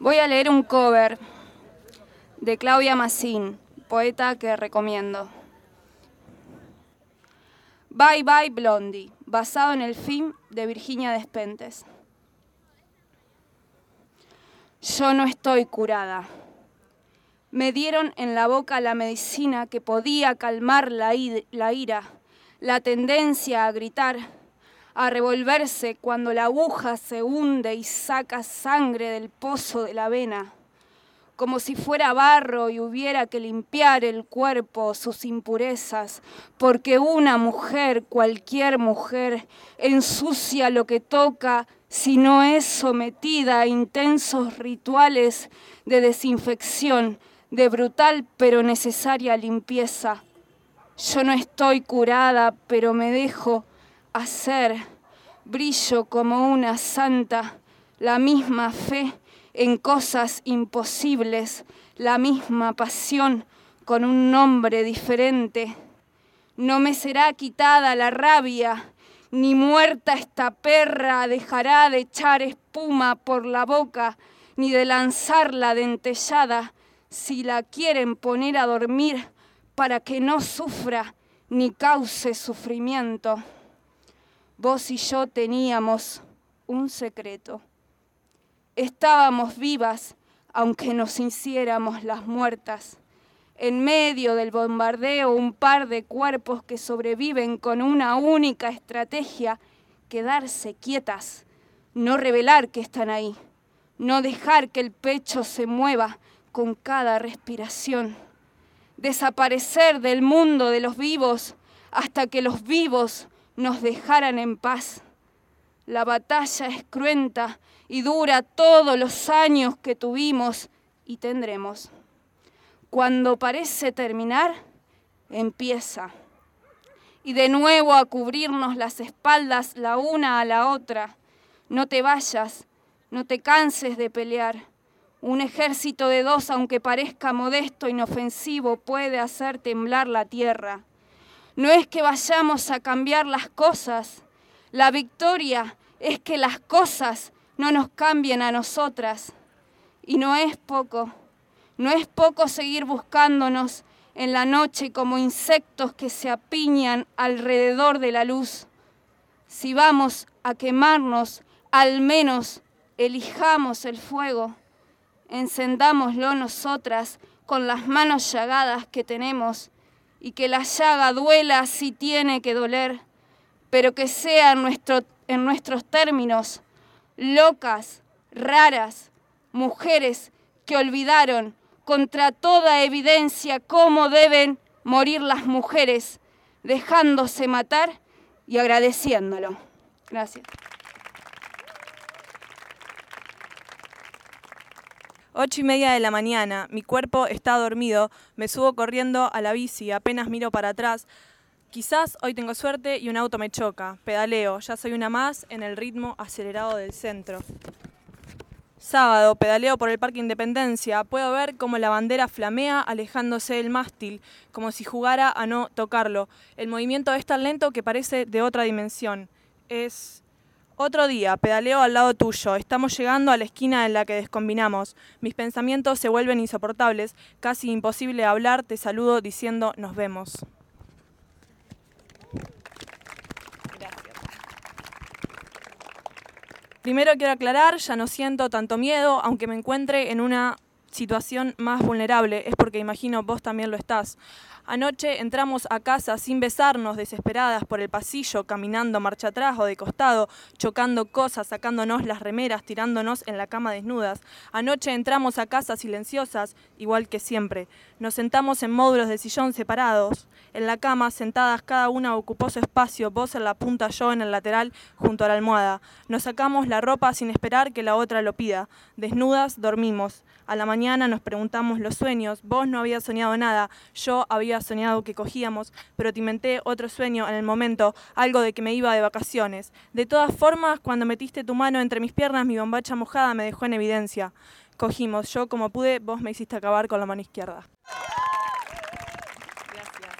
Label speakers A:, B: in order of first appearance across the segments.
A: Voy a leer un cover de Claudia Massín, poeta que recomiendo. Bye Bye Blondie, basado en el film de Virginia Despentes. Yo no estoy curada. Me dieron en la boca la medicina que podía calmar la ira, la tendencia a gritar, a revolverse cuando la aguja se hunde y saca sangre del pozo de la vena, como si fuera barro y hubiera que limpiar el cuerpo, sus impurezas, porque una mujer, cualquier mujer, ensucia lo que toca si no es sometida a intensos rituales de desinfección, de brutal pero necesaria limpieza. Yo no estoy curada, pero me dejo hacer, brillo como una santa, la misma fe en cosas imposibles, la misma pasión con un nombre diferente. No me será quitada la rabia, ni muerta esta perra dejará de echar espuma por la boca, ni de lanzar la dentellada, si la quieren poner a dormir para que no sufra ni cause sufrimiento. Vos y yo teníamos un secreto. Estábamos vivas, aunque nos hiciéramos las muertas. En medio del bombardeo, un par de cuerpos que sobreviven con una única estrategia: quedarse quietas, no revelar que están ahí, no dejar que el pecho se mueva con cada respiración. Desaparecer del mundo de los vivos hasta que los vivos nos dejaran en paz. La batalla es cruenta y dura todos los años que tuvimos y tendremos. Cuando parece terminar, empieza. Y de nuevo a cubrirnos las espaldas la una a la otra. No te vayas, no te canses de pelear. Un ejército de dos, aunque parezca modesto, inofensivo, puede hacer temblar la tierra. No es que vayamos a cambiar las cosas. La victoria es que las cosas no nos cambien a nosotras. Y no es poco seguir buscándonos en la noche como insectos que se apiñan alrededor de la luz. Si vamos a quemarnos, al menos elijamos el fuego. Encendámoslo nosotras con las manos llagadas que tenemos, y que la llaga duela si tiene que doler, pero que sea en nuestros términos, locas, raras, mujeres que olvidaron contra toda evidencia cómo deben morir las mujeres, dejándose matar y agradeciéndolo. Gracias.
B: 8:30 de la mañana, mi cuerpo está dormido, me subo corriendo a la bici, apenas miro para atrás. Quizás hoy tengo suerte y un auto me choca. Pedaleo, ya soy una más en el ritmo acelerado del centro. Sábado, pedaleo por el Parque Independencia. Puedo ver cómo la bandera flamea alejándose del mástil, como si jugara a no tocarlo. El movimiento es tan lento que parece de otra dimensión. Es otro día, pedaleo al lado tuyo. Estamos llegando a la esquina en la que descombinamos. Mis pensamientos se vuelven insoportables. Casi imposible hablar. Te saludo diciendo nos vemos. Primero quiero aclarar, ya no siento tanto miedo, aunque me encuentre en una situación más vulnerable. Es porque imagino vos también lo estás. Anoche entramos a casa sin besarnos, desesperadas por el pasillo, caminando marcha atrás o de costado, chocando cosas, sacándonos las remeras, tirándonos en la cama desnudas. Anoche entramos a casa silenciosas, igual que siempre. Nos sentamos en módulos de sillón separados. En la cama, sentadas, cada una ocupó su espacio, vos en la punta, yo en el lateral, junto a la almohada. Nos sacamos la ropa sin esperar que la otra lo pida. Desnudas, dormimos. A la mañana nos preguntamos los sueños. Vos no habías soñado nada, yo había soñado que cogíamos, pero te inventé otro sueño en el momento, algo de que me iba de vacaciones. De todas formas, cuando metiste tu mano entre mis piernas, mi bombacha mojada me dejó en evidencia. Cogimos, yo como pude, vos me hiciste acabar con la mano izquierda. Gracias.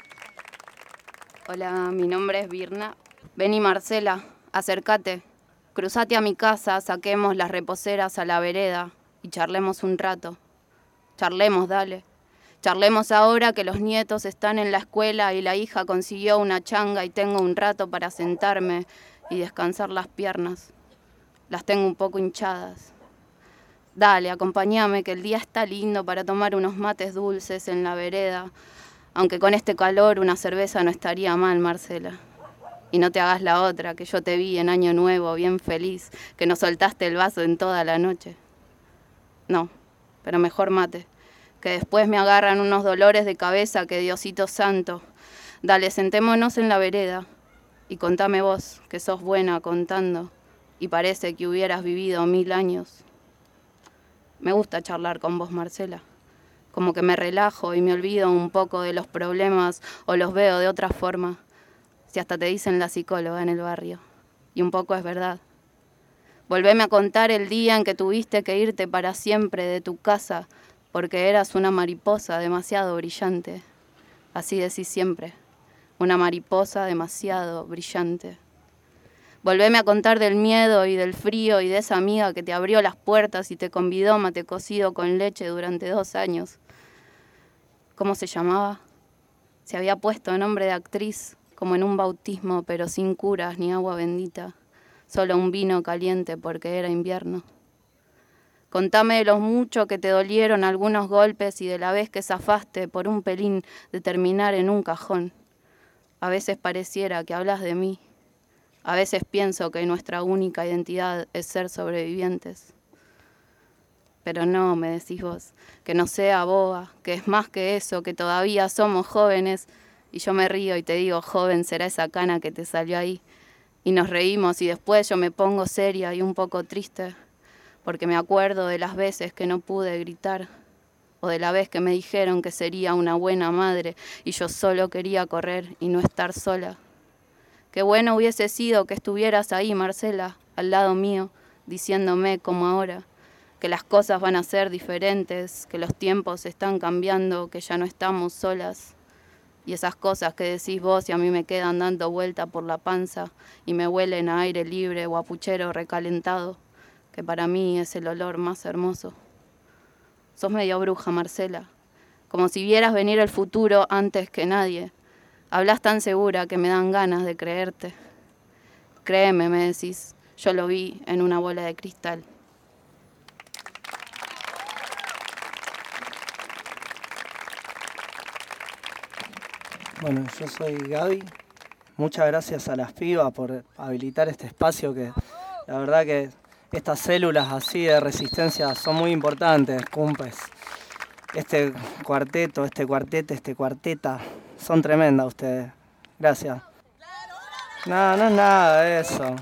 C: Hola, mi nombre es Virna. Vení, Marcela, acércate. Cruzate a mi casa, saquemos las reposeras a la vereda y charlemos un rato. Charlemos, dale. Charlemos ahora que los nietos están en la escuela y la hija consiguió una changa y tengo un rato para sentarme y descansar las piernas. Las tengo un poco hinchadas. Dale, acompáñame que el día está lindo para tomar unos mates dulces en la vereda, aunque con este calor una cerveza no estaría mal, Marcela. Y no te hagas la otra, que yo te vi en Año Nuevo bien feliz, que no soltaste el vaso en toda la noche. No, pero mejor mate, que después me agarran unos dolores de cabeza que Diosito santo. Dale, sentémonos en la vereda y contame vos, que sos buena contando y parece que hubieras vivido 1000 años. Me gusta charlar con vos, Marcela. Como que me relajo y me olvido un poco de los problemas o los veo de otra forma. Si hasta te dicen la psicóloga en el barrio. Y un poco es verdad. Volveme a contar el día en que tuviste que irte para siempre de tu casa porque eras una mariposa demasiado brillante. Así decís siempre. Una mariposa demasiado brillante. Volveme a contar del miedo y del frío y de esa amiga que te abrió las puertas y te convidó mate cocido con leche durante 2 años. ¿Cómo se llamaba? Se había puesto nombre de actriz, como en un bautismo, pero sin curas ni agua bendita. Solo un vino caliente porque era invierno. Contame de los mucho que te dolieron algunos golpes y de la vez que zafaste por un pelín de terminar en un cajón. A veces pareciera que hablas de mí. A veces pienso que nuestra única identidad es ser sobrevivientes. Pero no, me decís vos, que no sea boba, que es más que eso, que todavía somos jóvenes. Y yo me río y te digo, joven, será esa cana que te salió ahí. Y nos reímos y después yo me pongo seria y un poco triste, porque me acuerdo de las veces que no pude gritar, o de la vez que me dijeron que sería una buena madre y yo solo quería correr y no estar sola. Qué bueno hubiese sido que estuvieras ahí, Marcela, al lado mío, diciéndome como ahora, que las cosas van a ser diferentes, que los tiempos están cambiando, que ya no estamos solas. Y esas cosas que decís vos y a mí me quedan dando vuelta por la panza y me huelen a aire libre o a puchero recalentado, que para mí es el olor más hermoso. Sos medio bruja, Marcela, como si vieras venir el futuro antes que nadie. Hablas tan segura que me dan ganas de creerte. Créeme, me decís, yo lo vi en una bola de cristal.
D: Bueno, yo soy Gaby. Muchas gracias a las pibas por habilitar este espacio que la verdad que estas células así de resistencia son muy importantes, cumpes. Este cuarteta, son tremendas ustedes. Gracias. No, no es nada de eso.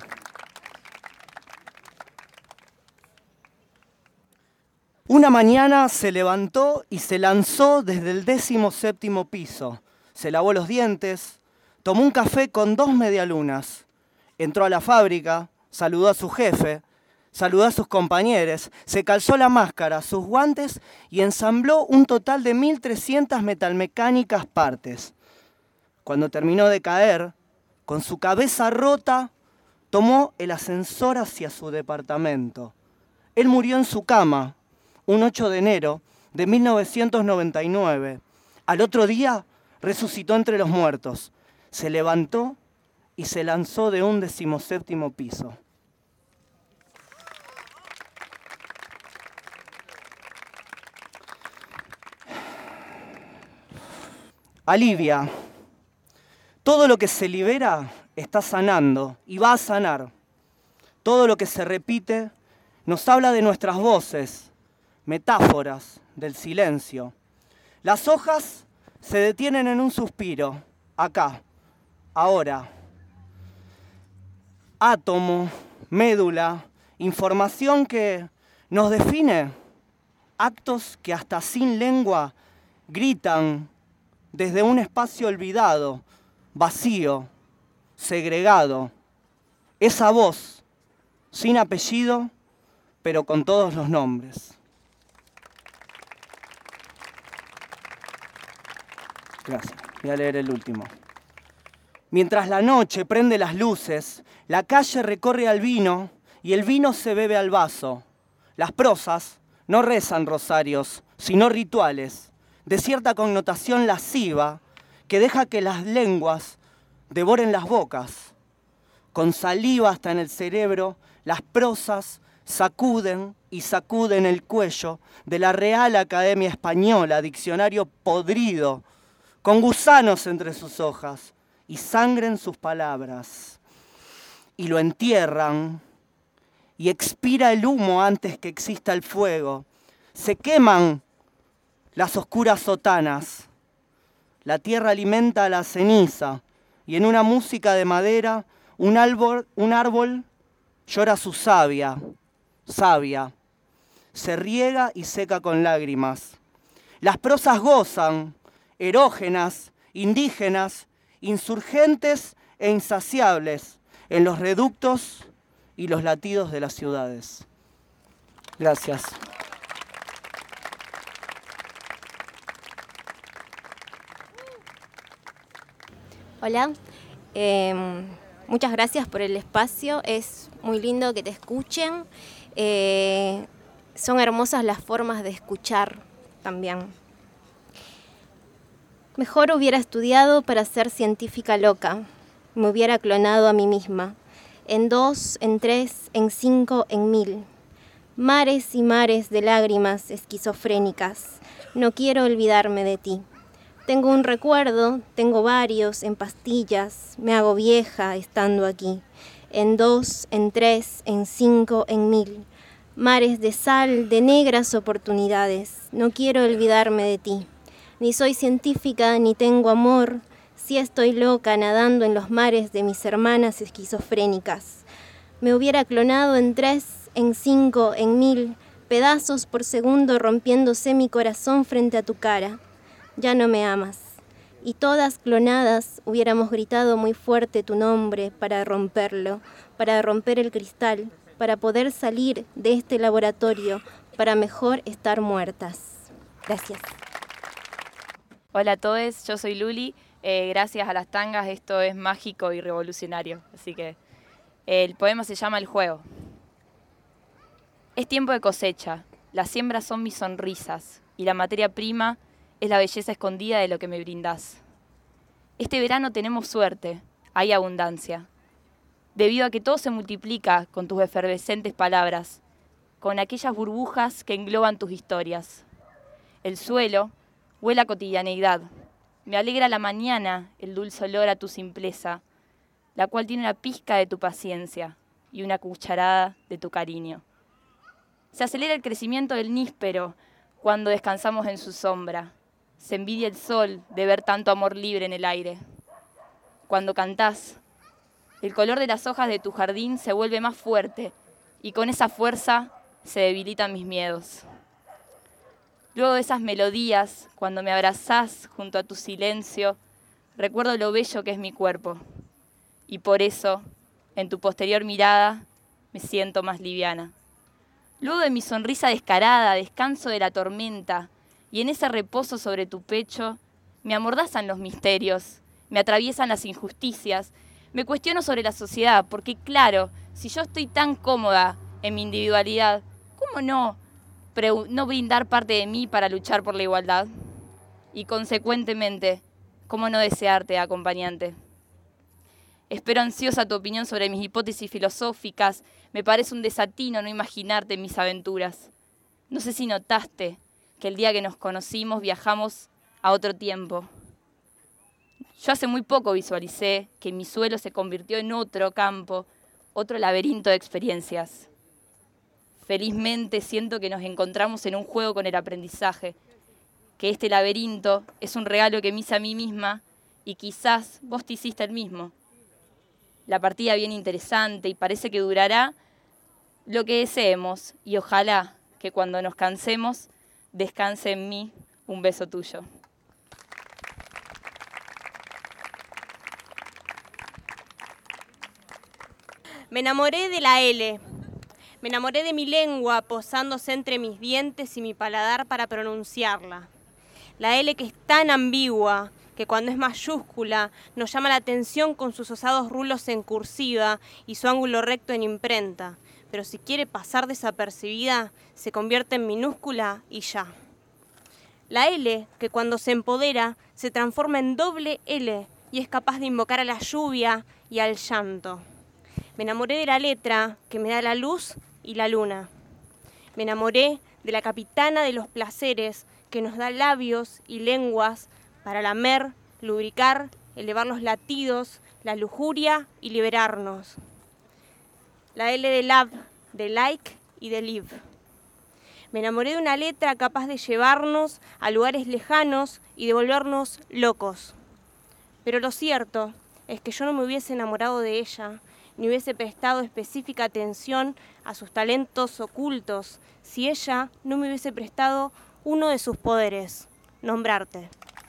D: Una mañana se levantó y se lanzó desde el 17º piso. Se lavó los dientes, tomó un café con 2 medialunas. Entró a la fábrica, saludó a su jefe, saludó a sus compañeros, se calzó la máscara, sus guantes y ensambló un total de 1.300 metalmecánicas partes. Cuando terminó de caer, con su cabeza rota, tomó el ascensor hacia su departamento. Él murió en su cama, un 8 de enero de 1999. Al otro día, resucitó entre los muertos. Se levantó y se lanzó de un 17º piso. Alivia. Todo lo que se libera está sanando y va a sanar. Todo lo que se repite nos habla de nuestras voces, metáforas del silencio. Las hojas se detienen en un suspiro, acá, ahora. Átomo, médula, información que nos define, actos que hasta sin lengua gritan desde un espacio olvidado, vacío, segregado. Esa voz, sin apellido, pero con todos los nombres. Gracias. Voy a leer el último. Mientras la noche prende las luces, la calle recorre al vino y el vino se bebe al vaso. Las prosas no rezan rosarios, sino rituales, de cierta connotación lasciva, que deja que las lenguas devoren las bocas. Con saliva hasta en el cerebro, las prosas sacuden y sacuden el cuello de la Real Academia Española, diccionario podrido, con gusanos entre sus hojas y sangre en sus palabras. Y lo entierran y expira el humo antes que exista el fuego. Se queman las oscuras sotanas. La tierra alimenta a la ceniza y en una música de madera un árbol llora su savia. Se riega y seca con lágrimas. Las prosas gozan, erógenas, indígenas, insurgentes e insaciables en los reductos y los latidos de las ciudades. Gracias.
E: Hola, muchas gracias por el espacio, es muy lindo que te escuchen, son hermosas las formas de escuchar también. Mejor hubiera estudiado para ser científica loca, me hubiera clonado a mí misma, en 2, en 3, en 5, en 1000. Mares y mares de lágrimas esquizofrénicas, no quiero olvidarme de ti. Tengo un recuerdo, tengo varios, en pastillas, me hago vieja estando aquí. En 2, en 3, en 5, en 1000. Mares de sal, de negras oportunidades, no quiero olvidarme de ti. Ni soy científica, ni tengo amor, sí estoy loca nadando en los mares de mis hermanas esquizofrénicas. Me hubiera clonado en 3, en 5, en 1000, pedazos por segundo rompiéndose mi corazón frente a tu cara. Ya no me amas. Y todas clonadas hubiéramos gritado muy fuerte tu nombre para romperlo, para romper el cristal, para poder salir de este laboratorio, para mejor estar muertas. Gracias.
F: Hola a todos, yo soy Luli. Gracias a las tangas esto es mágico y revolucionario. Así que el poema se llama El juego. Es tiempo de cosecha. Las siembras son mis sonrisas y la materia prima es la belleza escondida de lo que me brindás. Este verano tenemos suerte, hay abundancia, debido a que todo se multiplica con tus efervescentes palabras, con aquellas burbujas que engloban tus historias. El suelo huele a cotidianeidad, me alegra la mañana el dulce olor a tu simpleza, la cual tiene una pizca de tu paciencia y una cucharada de tu cariño. Se acelera el crecimiento del níspero cuando descansamos en su sombra. Se envidia el sol de ver tanto amor libre en el aire. Cuando cantás, el color de las hojas de tu jardín se vuelve más fuerte y con esa fuerza se debilitan mis miedos. Luego de esas melodías, cuando me abrazás junto a tu silencio, recuerdo lo bello que es mi cuerpo. Y por eso, en tu posterior mirada, me siento más liviana. Luego de mi sonrisa descarada, descanso de la tormenta, y en ese reposo sobre tu pecho me amordazan los misterios, me atraviesan las injusticias, me cuestiono sobre la sociedad, porque claro, si yo estoy tan cómoda en mi individualidad, ¿cómo no brindar parte de mí para luchar por la igualdad? Y consecuentemente, ¿cómo no desearte, acompañante? Espero ansiosa tu opinión sobre mis hipótesis filosóficas, me parece un desatino no imaginarte en mis aventuras. No sé si notaste que el día que nos conocimos viajamos a otro tiempo. Yo hace muy poco visualicé que mi suelo se convirtió en otro campo, otro laberinto de experiencias. Felizmente siento que nos encontramos en un juego con el aprendizaje, que este laberinto es un regalo que me hice a mí misma y quizás vos te hiciste el mismo. La partida viene interesante y parece que durará lo que deseemos y ojalá que cuando nos cansemos descanse en mí un beso tuyo.
G: Me enamoré de la L. Me enamoré de mi lengua posándose entre mis dientes y mi paladar para pronunciarla. La L que es tan ambigua que cuando es mayúscula nos llama la atención con sus osados rulos en cursiva y su ángulo recto en imprenta, pero si quiere pasar desapercibida, se convierte en minúscula y ya. La L, que cuando se empodera, se transforma en doble L y es capaz de invocar a la lluvia y al llanto. Me enamoré de la letra que me da la luz y la luna. Me enamoré de la capitana de los placeres que nos da labios y lenguas para lamer, lubricar, elevar los latidos, la lujuria y liberarnos. La L de love, de like y de live. Me enamoré de una letra capaz de llevarnos a lugares lejanos y de volvernos locos. Pero lo cierto es que yo no me hubiese enamorado de ella, ni hubiese prestado específica atención a sus talentos ocultos, si ella no me hubiese prestado uno de sus poderes, nombrarte.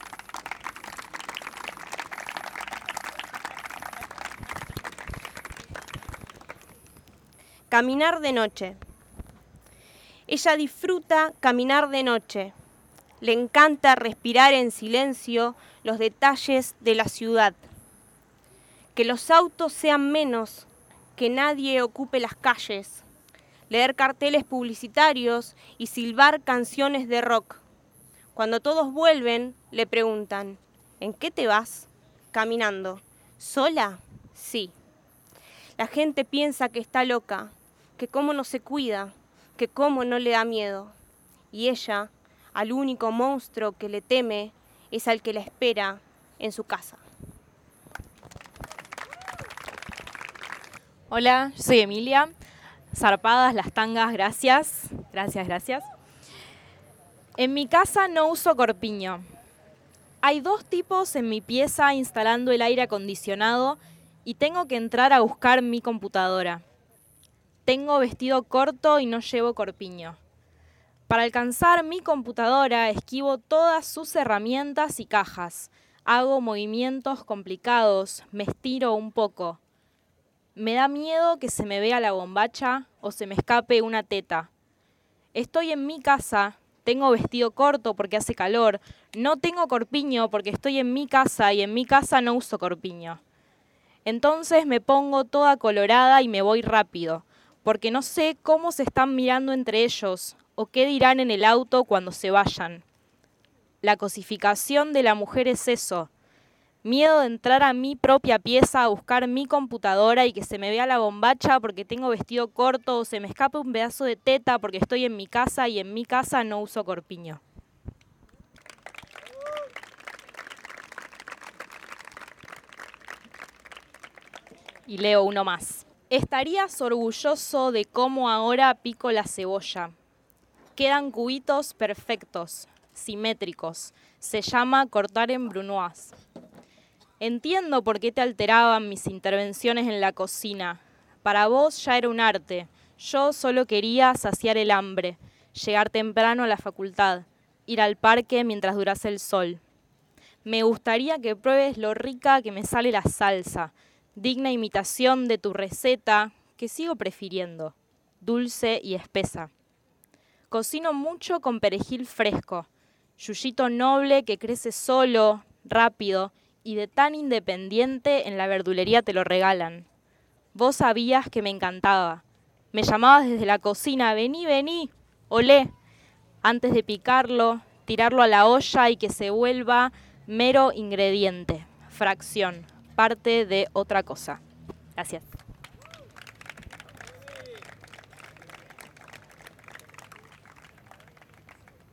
G: Caminar de noche. Ella disfruta caminar de noche. Le encanta respirar en silencio los detalles de la ciudad. Que los autos sean menos, que nadie ocupe las calles. Leer carteles publicitarios y silbar canciones de rock. Cuando todos vuelven, le preguntan, ¿en qué te vas? Caminando. ¿Sola? Sí. La gente piensa que está loca, que cómo no se cuida, que cómo no le da miedo. Y ella, al único monstruo que le teme, es al que la espera en su casa.
H: Hola, soy Emilia. Zarpadas las tangas, gracias. Gracias. En mi casa no uso corpiño. Hay 2 tipos en mi pieza instalando el aire acondicionado y tengo que entrar a buscar mi computadora. Tengo vestido corto y no llevo corpiño. Para alcanzar mi computadora esquivo todas sus herramientas y cajas. Hago movimientos complicados, me estiro un poco. Me da miedo que se me vea la bombacha o se me escape una teta. Estoy en mi casa, tengo vestido corto porque hace calor. No tengo corpiño porque estoy en mi casa y en mi casa no uso corpiño. Entonces me pongo toda colorada y me voy rápido, porque no sé cómo se están mirando entre ellos o qué dirán en el auto cuando se vayan. La cosificación de la mujer es eso. Miedo de entrar a mi propia pieza a buscar mi computadora y que se me vea la bombacha porque tengo vestido corto o se me escape un pedazo de teta porque estoy en mi casa y en mi casa no uso corpiño. Y leo uno más. Estarías orgulloso de cómo ahora pico la cebolla. Quedan cubitos perfectos, simétricos. Se llama cortar en brunoise. Entiendo por qué te alteraban mis intervenciones en la cocina. Para vos ya era un arte. Yo solo quería saciar el hambre, llegar temprano a la facultad, ir al parque mientras durase el sol. Me gustaría que pruebes lo rica que me sale la salsa, digna imitación de tu receta, que sigo prefiriendo, dulce y espesa. Cocino mucho con perejil fresco, yuyito noble que crece solo, rápido, y de tan independiente en la verdulería te lo regalan. Vos sabías que me encantaba. Me llamabas desde la cocina, vení, olé. Antes de picarlo, tirarlo a la olla y que se vuelva mero ingrediente, fracción, parte de otra cosa. Gracias.